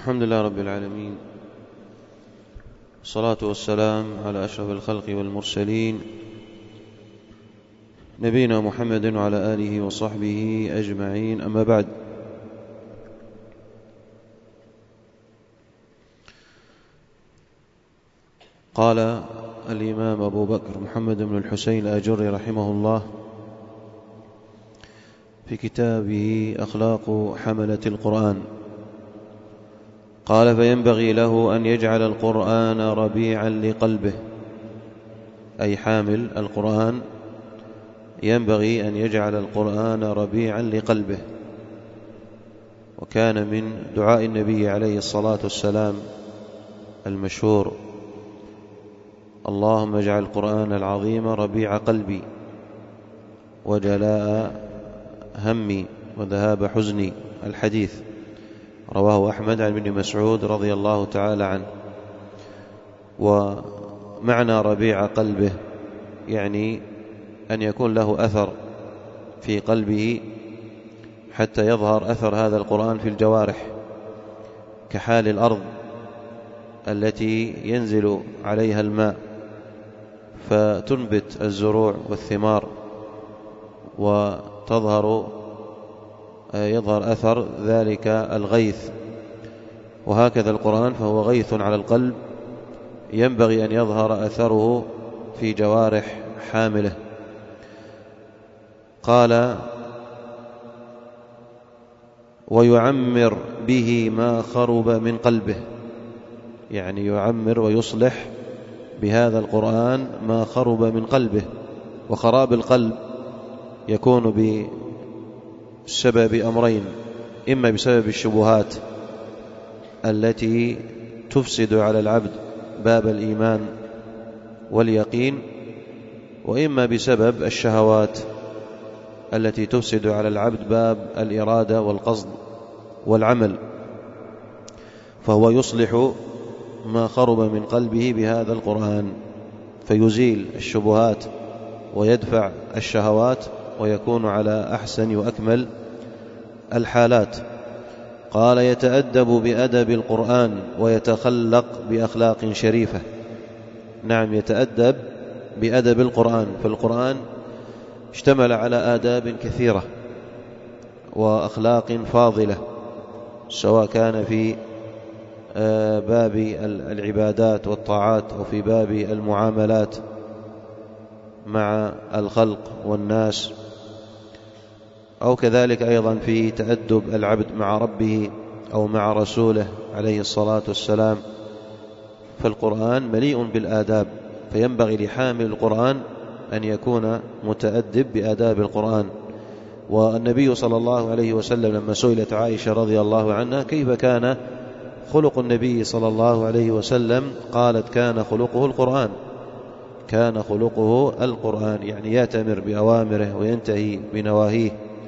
الحمد لله رب العالمين، الصلاة والسلام على أشرف الخلق والمرسلين نبينا محمد وعلى آله وصحبه أجمعين. أما بعد، قال الإمام أبو بكر محمد بن الحسين الآجري رحمه الله في كتابه أخلاق حملة القرآن، قال: فينبغي له أن يجعل القرآن ربيعا لقلبه، أي حامل القرآن ينبغي أن يجعل القرآن ربيعا لقلبه. وكان من دعاء النبي عليه الصلاة والسلام المشهور: اللهم اجعل القرآن العظيم ربيع قلبي وجلاء همي وذهاب حزني. الحديث رواه أحمد عن ابن مسعود رضي الله تعالى عنه. ومعنى ربيع قلبه يعني أن يكون له أثر في قلبه حتى يظهر أثر هذا القرآن في الجوارح، كحال الأرض التي ينزل عليها الماء فتنبت الزروع والثمار يظهر أثر ذلك الغيث، وهكذا القرآن فهو غيث على القلب ينبغي أن يظهر أثره في جوارح حامله. قال: ويعمر به ما خرب من قلبه، يعني يعمر ويصلح بهذا القرآن ما خرب من قلبه. وخراب القلب يكون بسبب أمرين: إما بسبب الشبهات التي تفسد على العبد باب الإيمان واليقين، وإما بسبب الشهوات التي تفسد على العبد باب الإرادة والقصد والعمل. فهو يصلح ما خرب من قلبه بهذا القرآن، فيزيل الشبهات ويدفع الشهوات ويكون على أحسن وأكمل الحالات. قال: يتأدب بأدب القرآن ويتخلق بأخلاق شريفة. نعم، يتأدب بأدب القرآن، فالقرآن اشتمل على آداب كثيرة وأخلاق فاضلة، سواء كان في باب العبادات والطاعات أو في باب المعاملات مع الخلق والناس، أو كذلك أيضا في تأدب العبد مع ربه أو مع رسوله عليه الصلاة والسلام. فالقرآن مليء بالآداب، فينبغي لحامل القرآن أن يكون متأدب بآداب القرآن. والنبي صلى الله عليه وسلم لما سئلت عائشة رضي الله عنها كيف كان خلق النبي صلى الله عليه وسلم، قالت: كان خلقه القرآن. كان خلقه القرآن، يعني يأتمر بأوامره وينتهي بنواهيه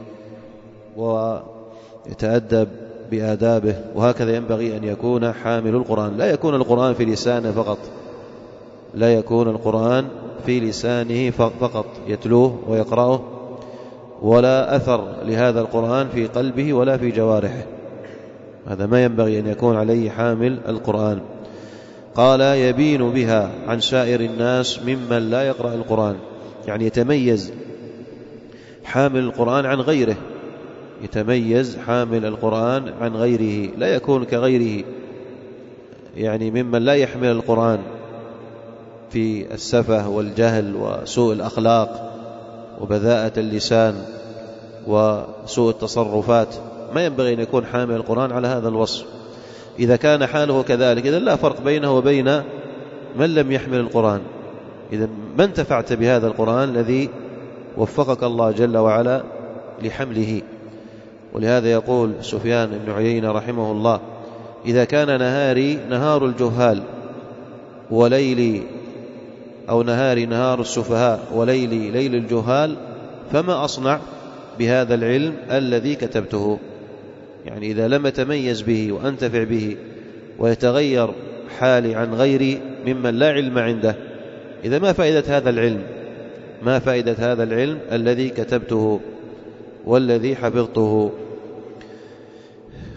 ويتأدب بآدابه. وهكذا ينبغي أن يكون حامل القرآن، لا يكون القرآن في لسانه فقط، لا يكون القرآن في لسانه فقط يتلوه ويقرأه، ولا أثر لهذا القرآن في قلبه ولا في جوارحه. هذا ما ينبغي أن يكون عليه حامل القرآن. قال: يبين بها عن سائر الناس ممن لا يقرأ القرآن، يعني يتميز حامل القرآن عن غيره، يتميز حامل القرآن عن غيره، لا يكون كغيره، يعني ممن لا يحمل القرآن في السفه والجهل وسوء الأخلاق وبذاءة اللسان وسوء التصرفات. ما ينبغي أن يكون حامل القرآن على هذا الوصف. إذا كان حاله كذلك إذن لا فرق بينه وبين من لم يحمل القرآن. إذن ما انتفعت بهذا القرآن الذي وفقك الله جل وعلا لحمله. ولهذا يقول سفيان بن عيينة رحمه الله: إذا كان نهاري نهار الجهال وليلي أو نهاري نهار السفهاء وليلي ليل الجهال فما أصنع بهذا العلم الذي كتبته. يعني إذا لم أتميز به وأنتفع به ويتغير حالي عن غيري ممن لا علم عنده، إذا ما فائدة هذا العلم؟ ما فائدة هذا العلم الذي كتبته والذي حفظته؟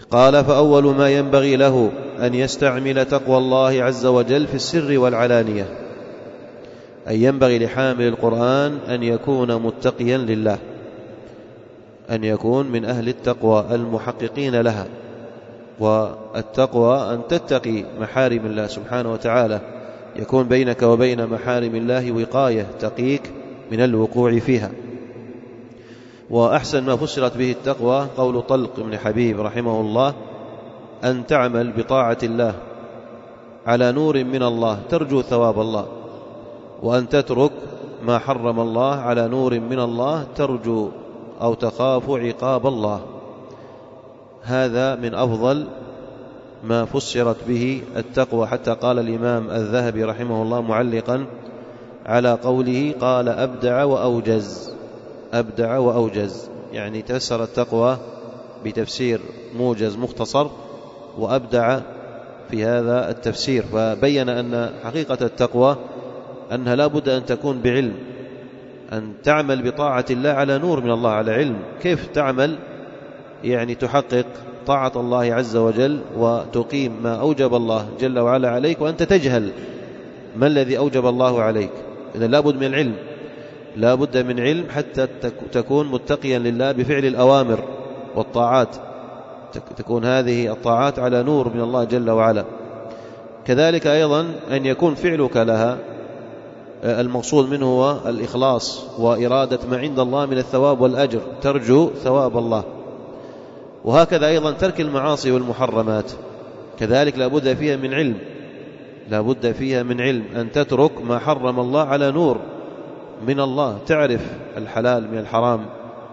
قال: فأول ما ينبغي له أن يستعمل تقوى الله عز وجل في السر والعلانية، أي ينبغي لحامل القرآن أن يكون متقيا لله، أن يكون من أهل التقوى المحققين لها. والتقوى أن تتقي محارم الله سبحانه وتعالى، يكون بينك وبين محارم الله وقاية تقيك من الوقوع فيها. وأحسن ما فسرت به التقوى قول طلق بن حبيب رحمه الله: أن تعمل بطاعة الله على نور من الله ترجو ثواب الله، وأن تترك ما حرم الله على نور من الله ترجو أو تخاف عقاب الله. هذا من أفضل ما فسرت به التقوى، حتى قال الإمام الذهبي رحمه الله معلقا على قوله، قال: أبدع وأوجز. أبدع وأوجز يعني تفسر التقوى بتفسير موجز مختصر، وأبدع في هذا التفسير، فبين أن حقيقة التقوى أنها لا بد أن تكون بعلم، أن تعمل بطاعة الله على نور من الله، على علم. كيف تعمل؟ يعني تحقق طاعة الله عز وجل وتقيم ما أوجب الله جل وعلا عليك وأنت تجهل ما الذي أوجب الله عليك. إذن لا بد من العلم، لا بد من علم حتى تكون متقيا لله بفعل الأوامر والطاعات، تكون هذه الطاعات على نور من الله جل وعلا. كذلك أيضا أن يكون فعلك لها المقصود منه هو الإخلاص وإرادة ما عند الله من الثواب والأجر، ترجو ثواب الله. وهكذا أيضا ترك المعاصي والمحرمات كذلك لا بد فيها من علم، لا بد فيها من علم، أن تترك ما حرم الله على نور من الله، تعرف الحلال من الحرام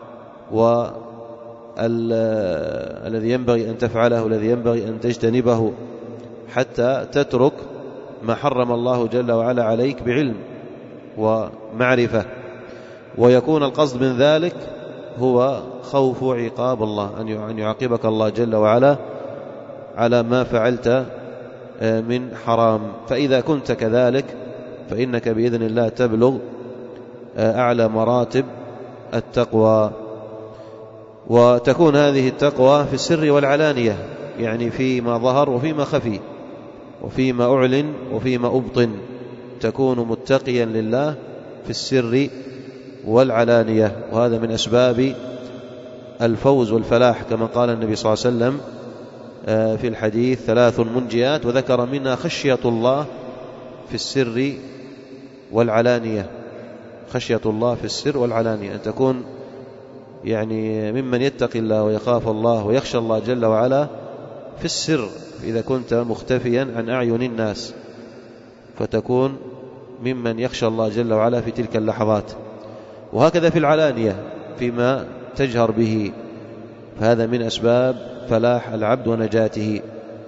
والذي ينبغي أن تفعله والذي ينبغي أن تجتنبه، حتى تترك ما حرم الله جل وعلا عليك بعلم ومعرفة. ويكون القصد من ذلك هو خوف عقاب الله، أن يعاقبك الله جل وعلا على ما فعلت من حرام. فإذا كنت كذلك فإنك بإذن الله تبلغ أعلى مراتب التقوى. وتكون هذه التقوى في السر والعلانية، يعني فيما ظهر وفيما خفي، وفيما أعلن وفيما أبطن، تكون متقيا لله في السر والعلانية. وهذا من أسباب الفوز والفلاح، كما قال النبي صلى الله عليه وسلم في الحديث: 3 منجيات، وذكر منها خشية الله في السر والعلانية. خشية الله في السر والعلانية، أن تكون يعني ممن يتقي الله ويخاف الله ويخشى الله جل وعلا في السر، إذا كنت مختفيا عن أعين الناس فتكون ممن يخشى الله جل وعلا في تلك اللحظات. وهكذا في العلانية فيما تجهر به، فهذا من أسباب فلاح العبد ونجاته.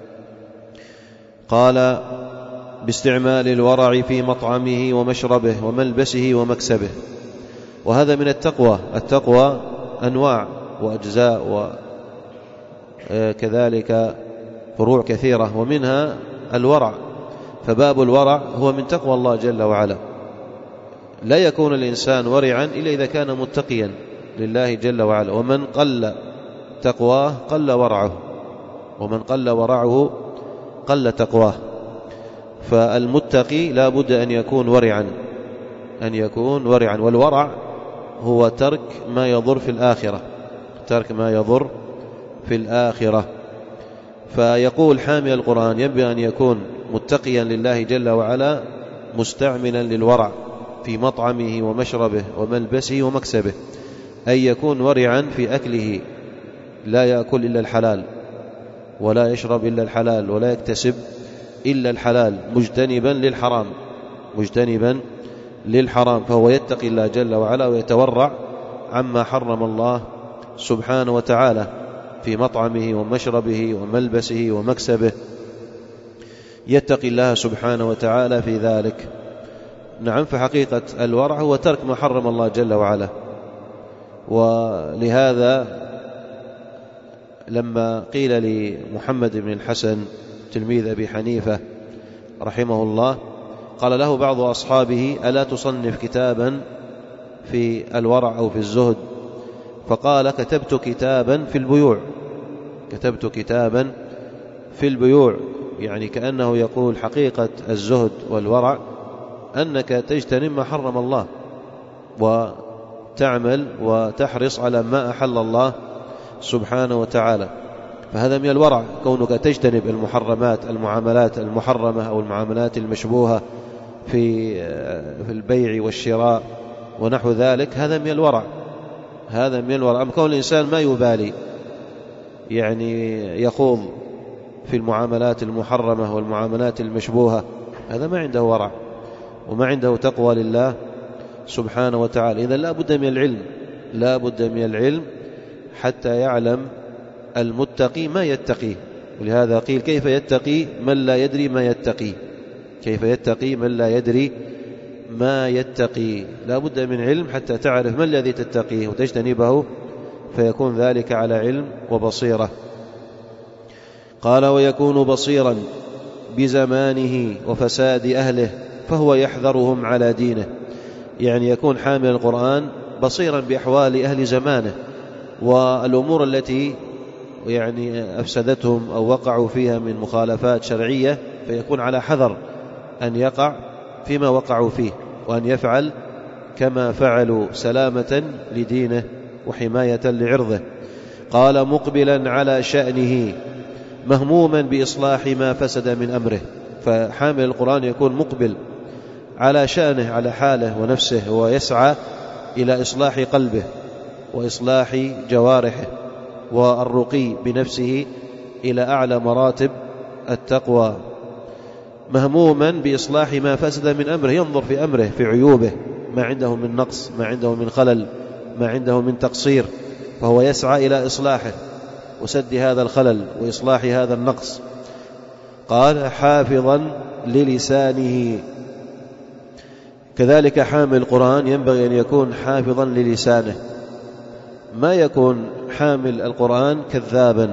قال: باستعمال الورع في مطعمه ومشربه وملبسه ومكسبه. وهذا من التقوى. التقوى أنواع وأجزاء وكذلك فروع كثيرة، ومنها الورع. فباب الورع هو من تقوى الله جل وعلا. لا يكون الإنسان ورعا إلا إذا كان متقيا لله جل وعلا، ومن قل تقواه قل ورعه، ومن قل ورعه قل تقواه. فالمتقي لا بد أن يكون ورعا، أن يكون ورعا. والورع هو ترك ما يضر في الآخرة، ترك ما يضر في الآخرة. فيقول حامل القرآن ينبغي أن يكون متقيا لله جل وعلا مستعملا للورع في مطعمه ومشربه وملبسه ومكسبه، أي يكون ورعا في أكله، لا يأكل إلا الحلال ولا يشرب إلا الحلال ولا يكتسب إلا الحلال، مجتنبا للحرام، مجتنبا للحرام. فهو يتقي الله جل وعلا ويتورع عما حرم الله سبحانه وتعالى في مطعمه ومشربه وملبسه ومكسبه، يتقي الله سبحانه وتعالى في ذلك. نعم، فحقيقة الورع هو ترك ما حرم الله جل وعلا. ولهذا لما قيل لمحمد بن الحسن تلميذ أبي حنيفة رحمه الله، قال له بعض أصحابه: ألا تصنف كتابا في الورع أو في الزهد؟ فقال: كتبت كتابا في البيوع. كتبت كتابا في البيوع، يعني كأنه يقول حقيقة الزهد والورع أنك تجتنب ما حرم الله وتعمل وتحرص على ما أحل الله سبحانه وتعالى. فهذا من الورع، كونك تجتنب المحرمات، المعاملات المحرمة أو المعاملات المشبوهة في البيع والشراء ونحو ذلك، هذا من الورع، هذا من الورع. أما كون الإنسان ما يبالي يعني يخوض في المعاملات المحرمة والمعاملات المشبوهة، هذا ما عنده ورع وما عنده تقوى لله سبحانه وتعالى. إذن لا بد من العلم، لا بد من العلم حتى يعلم المتقي ما يتقيه. ولهذا قيل كيف يتقي من لا يدري ما يتقيه، كيف يتقي من لا يدري ما يتقي. لا بد من علم حتى تعرف ما الذي تتقيه وتجتنبه، فيكون ذلك على علم وبصيرة. قال ويكون بصيرا بزمانه وفساد أهله فهو يحذرهم على دينه، يعني يكون حامل القرآن بصيرا بأحوال أهل زمانه والأمور التي يعني أفسدتهم أو وقعوا فيها من مخالفات شرعية، فيكون على حذر أن يقع فيما وقعوا فيه وأن يفعل كما فعلوا سلامة لدينه وحماية لعرضه. قال مقبلا على شأنه مهموما بإصلاح ما فسد من أمره، فحامل القرآن يكون مقبل على شأنه، على حاله ونفسه، ويسعى إلى إصلاح قلبه وإصلاح جوارحه والرقي بنفسه إلى أعلى مراتب التقوى. مهموما بإصلاح ما فسد من أمره، ينظر في أمره في عيوبه، ما عنده من نقص، ما عنده من خلل، ما عنده من تقصير، فهو يسعى إلى إصلاحه وسد هذا الخلل وإصلاح هذا النقص. قال حافظا للسانه، كذلك حامل القرآن ينبغي أن يكون حافظا للسانه، ما يكون حامل القرآن كذابا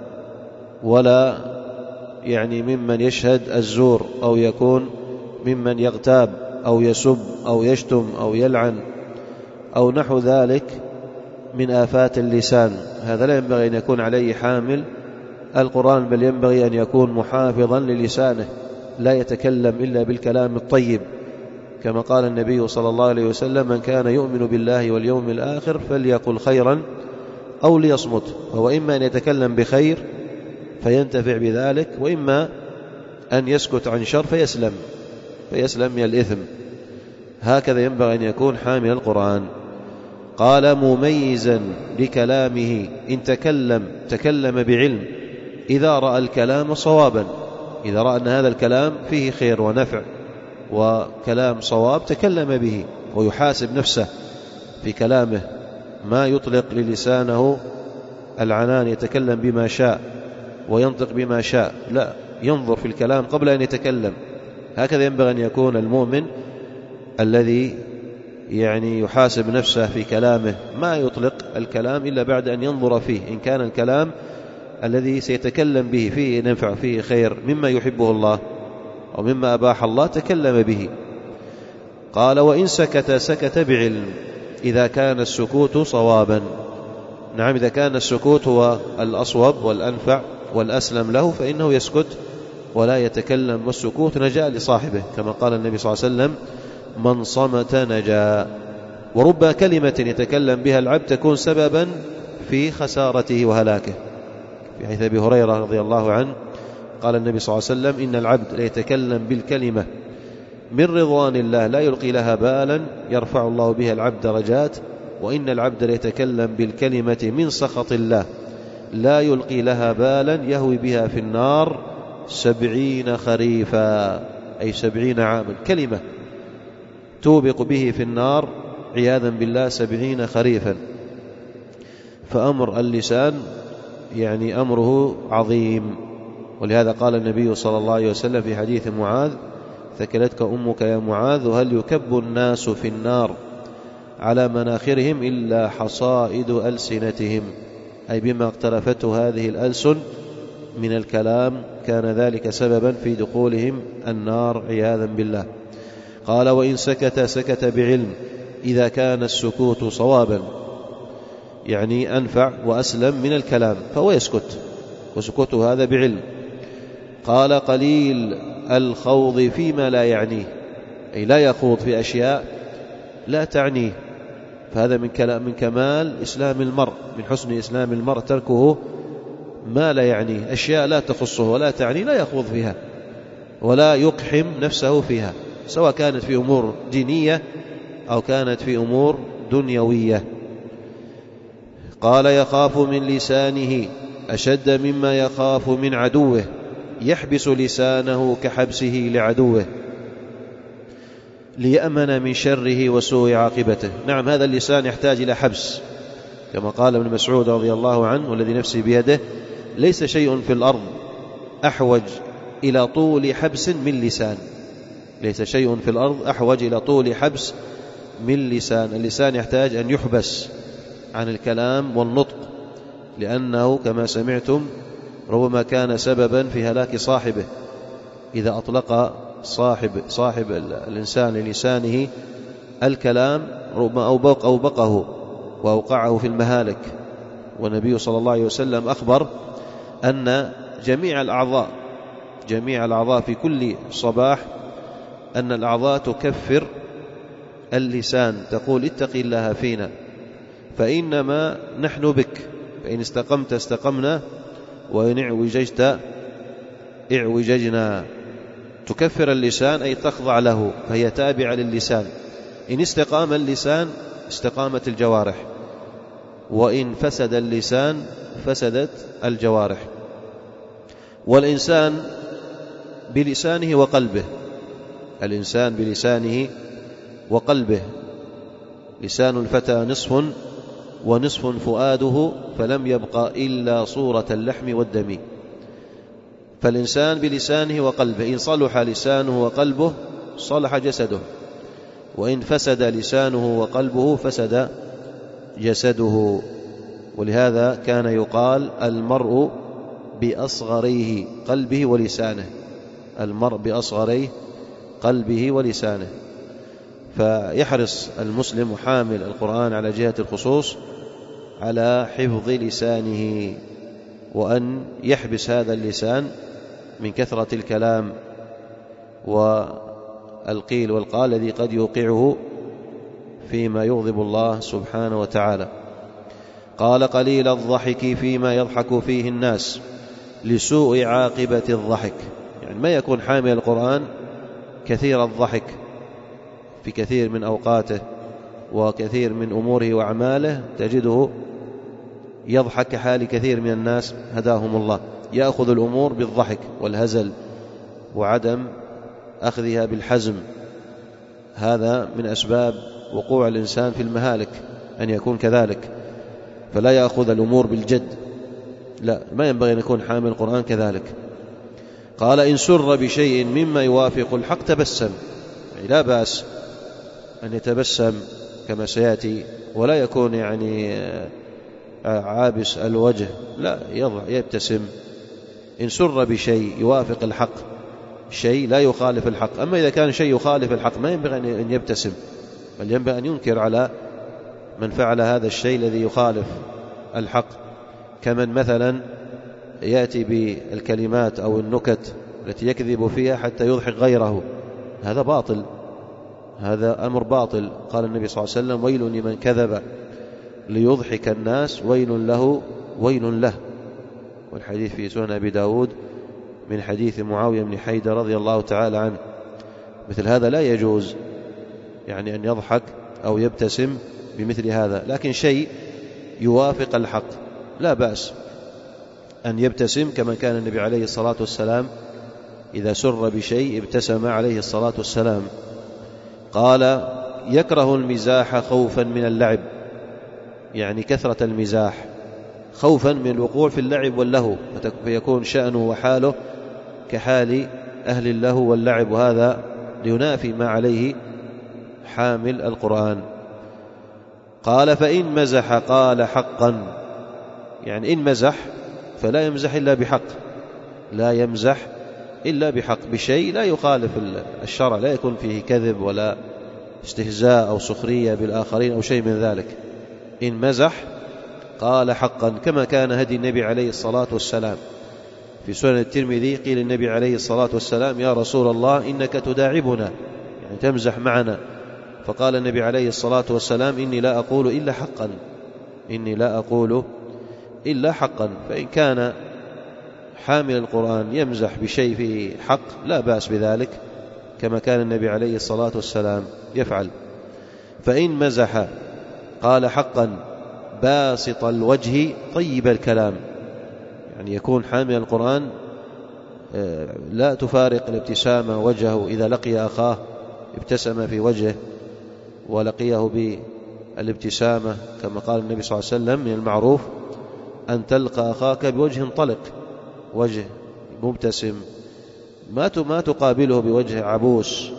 ولا يعني ممن يشهد الزور، أو يكون ممن يغتاب أو يسب أو يشتم أو يلعن أو نحو ذلك من آفات اللسان. هذا لا ينبغي أن يكون عليه حامل القرآن، بل ينبغي أن يكون محافظا للسانه، لا يتكلم إلا بالكلام الطيب، كما قال النبي صلى الله عليه وسلم من كان يؤمن بالله واليوم الآخر فليقل خيرا أو ليصمت. فهو إما أن يتكلم بخير فينتفع بذلك، وإما أن يسكت عن شر فيسلم من الإثم. هكذا ينبغي أن يكون حامل القرآن. قال مميزا لكلامه، إن تكلم بعلم، إذا رأى الكلام صوابا، إذا رأى أن هذا الكلام فيه خير ونفع وكلام صواب تكلم به، ويحاسب نفسه في كلامه، ما يطلق للسانه العنان يتكلم بما شاء وينطق بما شاء، لا، ينظر في الكلام قبل أن يتكلم. هكذا ينبغي أن يكون المؤمن الذي يعني يحاسب نفسه في كلامه، ما يطلق الكلام إلا بعد أن ينظر فيه، إن كان الكلام الذي سيتكلم به فيه نفع فيه خير مما يحبه الله أو مما أباح الله تكلم به. قال وإن سكت بعلم، إذا كان السكوت صوابا. نعم، إذا كان السكوت هو الأصوب والأنفع والأسلم له فإنه يسكت ولا يتكلم، والسكوت نجاة لصاحبه، كما قال النبي صلى الله عليه وسلم من صمت نجا. ورب كلمة يتكلم بها العبد تكون سببا في خسارته وهلاكه. في حديث أبي هريرة رضي الله عنه قال النبي صلى الله عليه وسلم إن العبد ليتكلم بالكلمة من رضوان الله لا يلقي لها بالا يرفع الله بها العبد درجات، وإن العبد ليتكلم بالكلمة من سخط الله لا يلقي لها بالا يهوي بها في النار 70 خريفا، أي 70 عاما، كلمة توبق به في النار عياذا بالله 70 خريفا. فأمر اللسان يعني أمره عظيم. ولهذا قال النبي صلى الله عليه وسلم في حديث معاذ ثكلتك أمك يا معاذ هل يكب الناس في النار على مناخرهم إلا حصائد ألسنتهم، أي بما اقترفته هذه الألسن من الكلام كان ذلك سببا في دخولهم النار عياذا بالله. قال وإن سكت بعلم، إذا كان السكوت صوابا، يعني أنفع وأسلم من الكلام، فهو يسكت وسكوته هذا بعلم. قال قليل الخوض فيما لا يعنيه، أي لا يخوض في أشياء لا تعنيه، فهذا من كمال إسلام المرء، من حسن إسلام المرء تركه ما لا يعنيه، أشياء لا تخصه ولا تعنيه لا يخوض فيها ولا يقحم نفسه فيها، سواء كانت في أمور دينية أو كانت في أمور دنيوية. قال يخاف من لسانه أشد مما يخاف من عدوه، يحبس لسانه كحبسه لعدوه ليأمن من شره وسوء عاقبته. نعم، هذا اللسان يحتاج إلى حبس، كما قال ابن مسعود رضي الله عنه والذي نفسي بيده: ليس شيء في الأرض أحوج إلى طول حبس من لسان. ليس شيء في الأرض أحوج إلى طول حبس من لسان. اللسان يحتاج أن يحبس عن الكلام والنطق، لأنه كما سمعتم ربما كان سببا في هلاك صاحبه، إذا أطلق صاحب الإنسان للسانه الكلام ربما أوبقه وأوقعه في المهالك. والنبي صلى الله عليه وسلم أخبر أن جميع الأعضاء في كل صباح أن الأعضاء تكفر اللسان، تقول: اتق الله فينا فإنما نحن بك، فإن استقمت استقمنا وإن اعوججت اعوججنا. تكفر اللسان أي تخضع له، فهي تابعة للسان. إن استقام اللسان استقامت الجوارح، وإن فسد اللسان فسدت الجوارح. والإنسان بلسانه وقلبه، الإنسان بلسانه وقلبه. لسان الفتى نصف ونصف فؤاده، فلم يبق إلا صورة اللحم والدم. فالإنسان بلسانه وقلبه، إن صلح لسانه وقلبه صلح جسده، وإن فسد لسانه وقلبه فسد جسده. ولهذا كان يقال: المرء بأصغريه قلبه ولسانه، المرء بأصغريه قلبه ولسانه. فيحرص المسلم حامل القرآن على جهة الخصوص على حفظ لسانه، وأن يحبس هذا اللسان من كثرة الكلام والقيل والقال الذي قد يوقعه فيما يغضب الله سبحانه وتعالى. قال قليل الضحك فيما يضحك فيه الناس لسوء عاقبة الضحك، يعني ما يكون حامل القرآن كثير الضحك في كثير من أوقاته وكثير من أموره وأعماله، تجده يضحك كحال كثير من الناس هداهم الله، يأخذ الأمور بالضحك والهزل وعدم أخذها بالحزم. هذا من أسباب وقوع الإنسان في المهالك، أن يكون كذلك، فلا يأخذ الأمور بالجد، لا، ما ينبغي أن يكون حامل القرآن كذلك. قال إن سر بشيء مما يوافق الحق تبسم، يعني لا بأس أن يتبسم كما سيأتي، ولا يكون يعني عابس الوجه، لا، يبتسم. إن سر بشيء يوافق الحق، شيء لا يخالف الحق. أما إذا كان شيء يخالف الحق ما ينبغي أن يبتسم، بل ينبغي أن ينكر على من فعل هذا الشيء الذي يخالف الحق، كمن مثلا يأتي بالكلمات أو النكت التي يكذب فيها حتى يضحك غيره، هذا باطل، هذا أمر باطل. قال النبي صلى الله عليه وسلم: ويل لمن كذب ليضحك الناس ويل له ويل له. والحديث في سنن أبي داود من حديث معاوية بن حيدر رضي الله تعالى عنه. مثل هذا لا يجوز يعني أن يضحك أو يبتسم بمثل هذا، لكن شيء يوافق الحق لا بأس أن يبتسم، كما كان النبي عليه الصلاة والسلام إذا سر بشيء ابتسم عليه الصلاة والسلام. قال يكره المزاح خوفا من اللعب، يعني كثرة المزاح خوفا من الوقوع في اللعب واللهو، فيكون شأنه وحاله كحال أهل اللهو واللعب، وهذا لينافي ما عليه حامل القرآن. قال فإن مزح قال حقا، يعني إن مزح فلا يمزح إلا بحق، لا يمزح إلا بحق، بشيء لا يخالف الشرع، لا يكون فيه كذب ولا استهزاء أو سخرية بالآخرين أو شيء من ذلك. إن مزح قال حقا، كما كان هدي النبي عليه الصلاة والسلام. في سنن الترمذي قيل النبي عليه الصلاة والسلام: يا رسول الله إنك تداعبنا، يعني تمزح معنا. فقال النبي عليه الصلاة والسلام: إني لا أقول إلا حقا، إني لا أقول إلا حقا. فإن كان حامل القرآن يمزح بشيء فيه حق لا بأس بذلك، كما كان النبي عليه الصلاة والسلام يفعل. فإن مزح قال حقا باسط الوجه طيب الكلام، يعني يكون حامل القرآن لا تفارق الابتسامة وجهه، إذا لقي أخاه ابتسم في وجهه ولقيه بالابتسامة، كما قال النبي صلى الله عليه وسلم: من المعروف أن تلقى أخاك بوجه طلق، وجه مبتسم، ما تقابله بوجه عبوس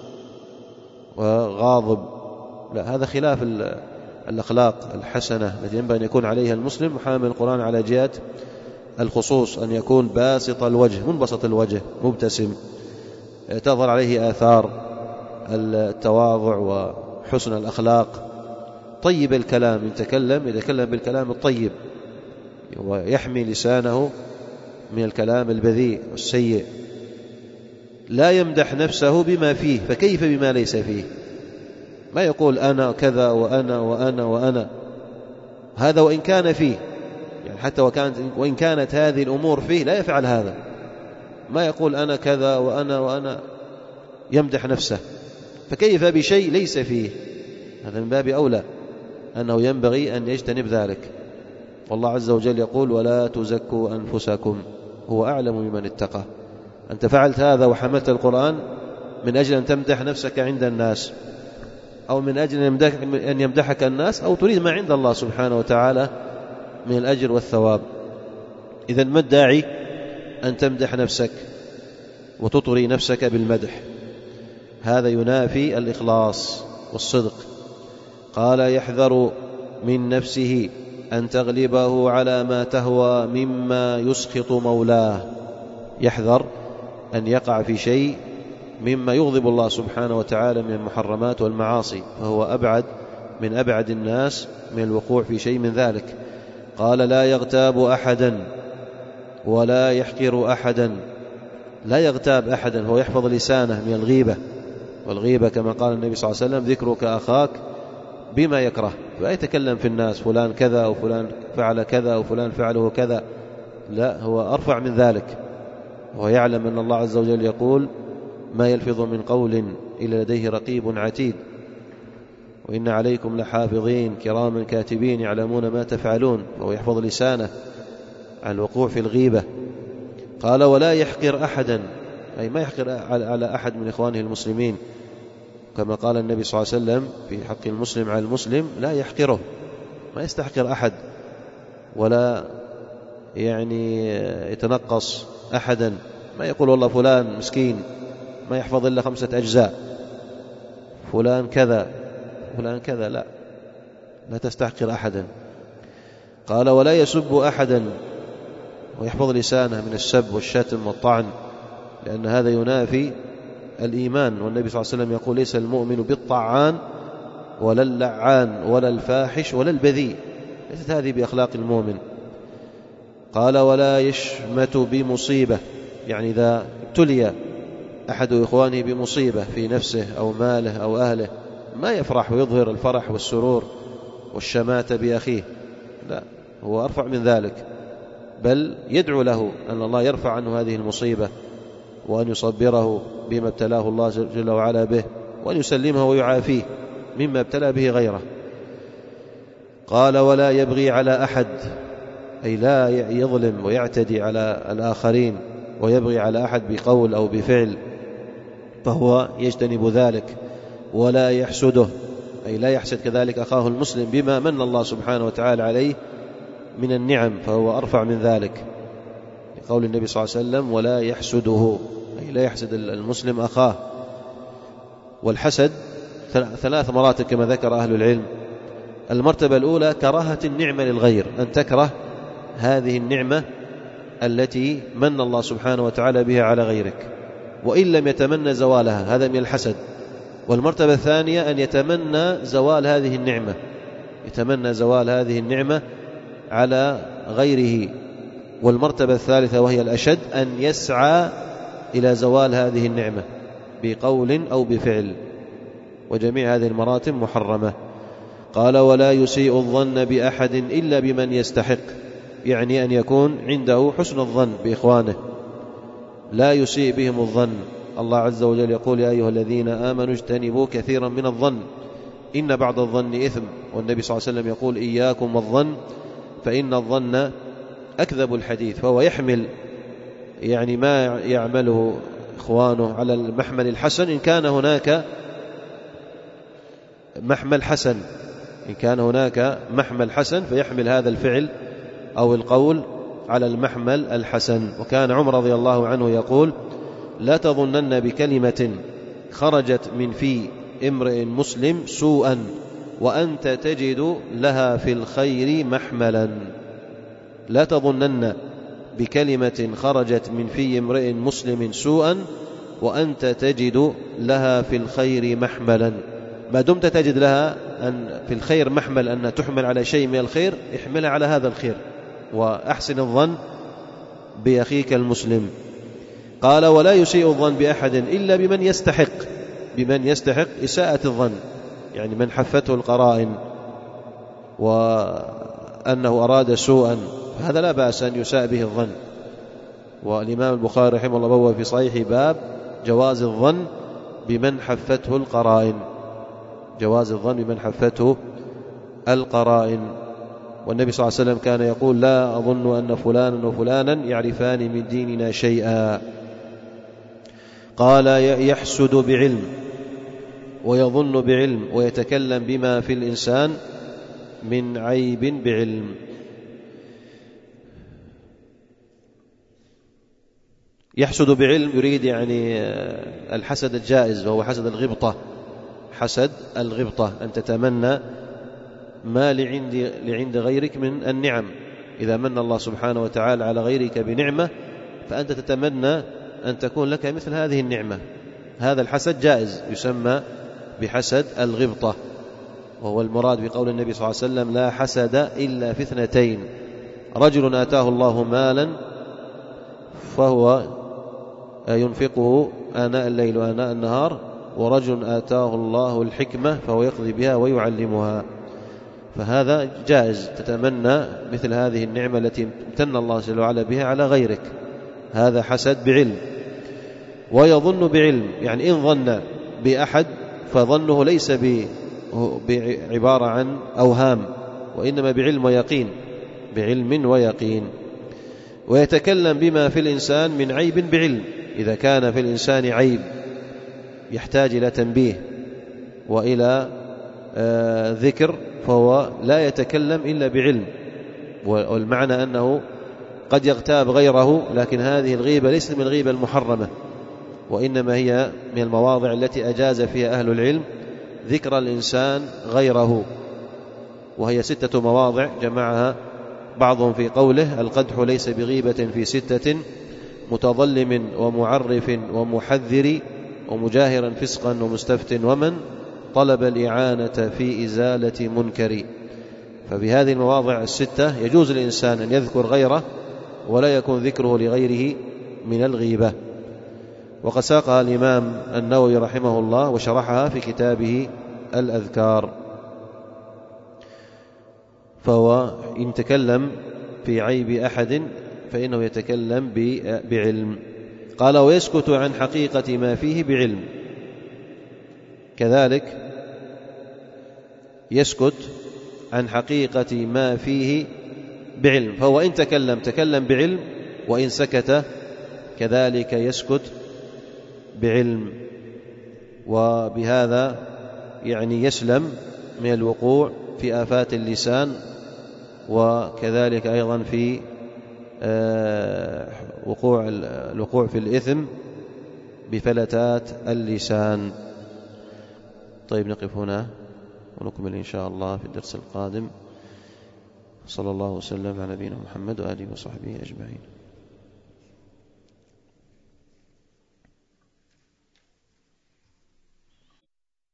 وغاضب، لا، هذا خلاف الأخلاق الحسنة التي ينبغي أن يكون عليها المسلم حامل القرآن على جهة الخصوص، أن يكون باسط الوجه، منبسط الوجه، مبتسم، تظهر عليه آثار التواضع وحسن الأخلاق، طيب الكلام، يتكلم بالكلام الطيب، ويحمي لسانه من الكلام البذيء والسيء، لا يمدح نفسه بما فيه، فكيف بما ليس فيه؟ ما يقول أنا كذا وأنا وأنا وأنا، هذا وإن كان فيه، يعني حتى وإن كانت هذه الأمور فيه لا يفعل هذا، ما يقول أنا كذا وأنا وأنا، يمدح نفسه، فكيف بشيء ليس فيه؟ هذا من باب أولى أنه ينبغي أن يجتنب ذلك. والله عز وجل يقول: ولا تزكوا أنفسكم هو أعلم بمن اتقى. أنت فعلت هذا وحملت القرآن من أجل أن تمدح نفسك عند الناس، أو من أجل أن يمدحك الناس، أو تريد ما عند الله سبحانه وتعالى من الأجر والثواب. إذن ما الداعي أن تمدح نفسك وتطري نفسك بالمدح؟ هذا ينافي الإخلاص والصدق. قال: يحذر من نفسه أن تغلبه على ما تهوى مما يسخط مولاه، يحذر أن يقع في شيء مما يغضب الله سبحانه وتعالى من المحرمات والمعاصي، فهو من أبعد الناس من الوقوع في شيء من ذلك. قال: لا يغتاب أحدا ولا يحقر أحدا، لا يغتاب أحدا، هو يحفظ لسانه من الغيبة، والغيبة كما قال النبي صلى الله عليه وسلم: ذكرك أخاك بما يكره، لا يتكلم في الناس فلان كذا وفلان فعل كذا وفلان فعله كذا، لا، هو أرفع من ذلك، ويعلم أن الله عز وجل يقول: ما يلفظ من قول إلا لديه رقيب عتيد، وإن عليكم لحافظين كراما كاتبين يعلمون ما تفعلون، وهو يحفظ لسانه عن الوقوع في الغيبة. قال: ولا يحقر أحدا، أي ما يحقر على أحد من إخوانه المسلمين، كما قال النبي صلى الله عليه وسلم في حق المسلم على المسلم: لا يحقره، ما يستحقر أحد، ولا يعني يتنقص أحدا، ما يقول والله فلان مسكين ما يحفظ إلا 5 أجزاء، فلان كذا فلان كذا، لا تستحقر أحدا. قال: ولا يسب أحدا، ويحفظ لسانه من السب والشتم والطعن، لأن هذا ينافي الإيمان، والنبي صلى الله عليه وسلم يقول: ليس المؤمن بالطعان ولا اللعان ولا الفاحش ولا البذيء، ليست هذه بأخلاق المؤمن. قال: ولا يشمت بمصيبة، يعني إذا ابتلي أحد إخوانه بمصيبة في نفسه أو ماله أو أهله، ما يفرح ويظهر الفرح والسرور والشماتة بأخيه، لا، هو أرفع من ذلك، بل يدعو له أن الله يرفع عنه هذه المصيبة، وأن يصبره بما ابتلاه الله جل وعلا به، وأن يسلمه ويعافيه مما ابتلى به غيره. قال: ولا يبغي على أحد، أي لا يظلم ويعتدي على الآخرين ويبغي على أحد بقول أو بفعل، فهو يجتنب ذلك. ولا يحسده، أي لا يحسد كذلك أخاه المسلم بما من الله سبحانه وتعالى عليه من النعم، فهو أرفع من ذلك، لقول النبي صلى الله عليه وسلم: ولا يحسده، أي لا يحسد المسلم أخاه. والحسد 3 مراتب كما ذكر أهل العلم. المرتبة الأولى كراهة النعمة للغير، أن تكره هذه النعمة التي من الله سبحانه وتعالى بها على غيرك، وإن لم يتمنى زوالها، هذا من الحسد. والمرتبة الثانية أن يتمنى زوال هذه النعمة، يتمنى زوال هذه النعمة على غيره، والمرتبة الثالثة وهي الأشد أن يسعى إلى زوال هذه النعمة بقول أو بفعل، وجميع هذه المراتب محرمة. قال ولا يسيء الظن بأحد إلا بمن يستحق، يعني أن يكون عنده حسن الظن بإخوانه، لا يسيء بهم الظن. الله عز وجل يقول يا أيها الذين آمنوا اجتنبوا كثيرا من الظن إن بعض الظن إثم، والنبي صلى الله عليه وسلم يقول إياكم والظن فإن الظن أكذب الحديث. فهو يحمل يعني ما يعمله إخوانه على المحمل الحسن إن كان هناك محمل حسن، إن كان هناك محمل حسن فيحمل هذا الفعل أو القول على المحمل الحسن. وكان عمر رضي الله عنه يقول لا تظنن بكلمة خرجت من في امرئ مسلم سوءا وأنت تجد لها في الخير محملا. لا تظنن بكلمة خرجت من في امرئ مسلم سوءا وأنت تجد لها في الخير محملا. ما دمت تجد لها أن في الخير محمل، أن تحمل على شيء من الخير، احملها على هذا الخير وأحسن الظن بأخيك المسلم. قال ولا يسيء الظن بأحد إلا بمن يستحق، بمن يستحق إساءة الظن، يعني من حفته القرائن وأنه أراد سوءا، هذا لا بأس أن يساء به الظن. والإمام البخاري رحمه الله بوّب في صحيح باب جواز الظن بمن حفته القرائن، جواز الظن بمن حفته القرائن. والنبي صلى الله عليه وسلم كان يقول لا أظن أن فلانا وفلانا يعرفان من ديننا شيئا. قال يحسد بعلم ويظن بعلم ويتكلم بما في الإنسان من عيب بعلم. يحسد بعلم يريد يعني الحسد الجائز، وهو حسد الغبطة، حسد الغبطة أن تتمنى ما لعند غيرك من النعم. إذا من الله سبحانه وتعالى على غيرك بنعمة فأنت تتمنى أن تكون لك مثل هذه النعمة. هذا الحسد جائز، يسمى بحسد الغبطة، وهو المراد بقول النبي صلى الله عليه وسلم لا حسد إلا في اثنتين: رجل آتاه الله مالا فهو ينفقه آناء الليل وآناء النهار، ورجل آتاه الله الحكمة فهو يقضي بها ويعلمها. فهذا جائز، تتمنى مثل هذه النعمة التي امتن الله جل وعلا بها على غيرك، هذا حسد بعلم. ويظن بعلم، يعني إن ظن بأحد فظنه ليس بعبارة عن أوهام، وإنما بعلم ويقين، بعلم ويقين. ويتكلم بما في الإنسان من عيب بعلم، إذا كان في الإنسان عيب يحتاج إلى تنبيه وإلى ذكر فهو لا يتكلم إلا بعلم. والمعنى أنه قد يغتاب غيره، لكن هذه الغيبة ليست من الغيبة المحرمة، وإنما هي من المواضع التي أجاز فيها أهل العلم ذكر الإنسان غيره، وهي 6 مواضع جمعها بعضهم في قوله القدح ليس بغيبة في 6: متظلم ومعرف ومحذر ومجاهرا فسقا ومستفت ومن طلب الإعانة في إزالة منكر. فبهذه المواضع 6 يجوز للإنسان أن يذكر غيره ولا يكون ذكره لغيره من الغيبة. وقد ساقها الإمام النووي رحمه الله وشرحها في كتابه الأذكار. فهو إن تكلم في عيب أحد فإنه يتكلم بعلم. قال ويسكت عن حقيقة ما فيه بعلم، كذلك يسكت عن حقيقة ما فيه بعلم، فهو إن تكلم بعلم، وإن سكت كذلك يسكت بعلم. وبهذا يعني يسلم من الوقوع في آفات اللسان، وكذلك أيضا في الوقوع في الإثم بفلتات اللسان. طيب نقف هنا ونكمل إن شاء الله في الدرس القادم. صلى الله وسلم على نبينا محمد وآله وصحبه أجمعين.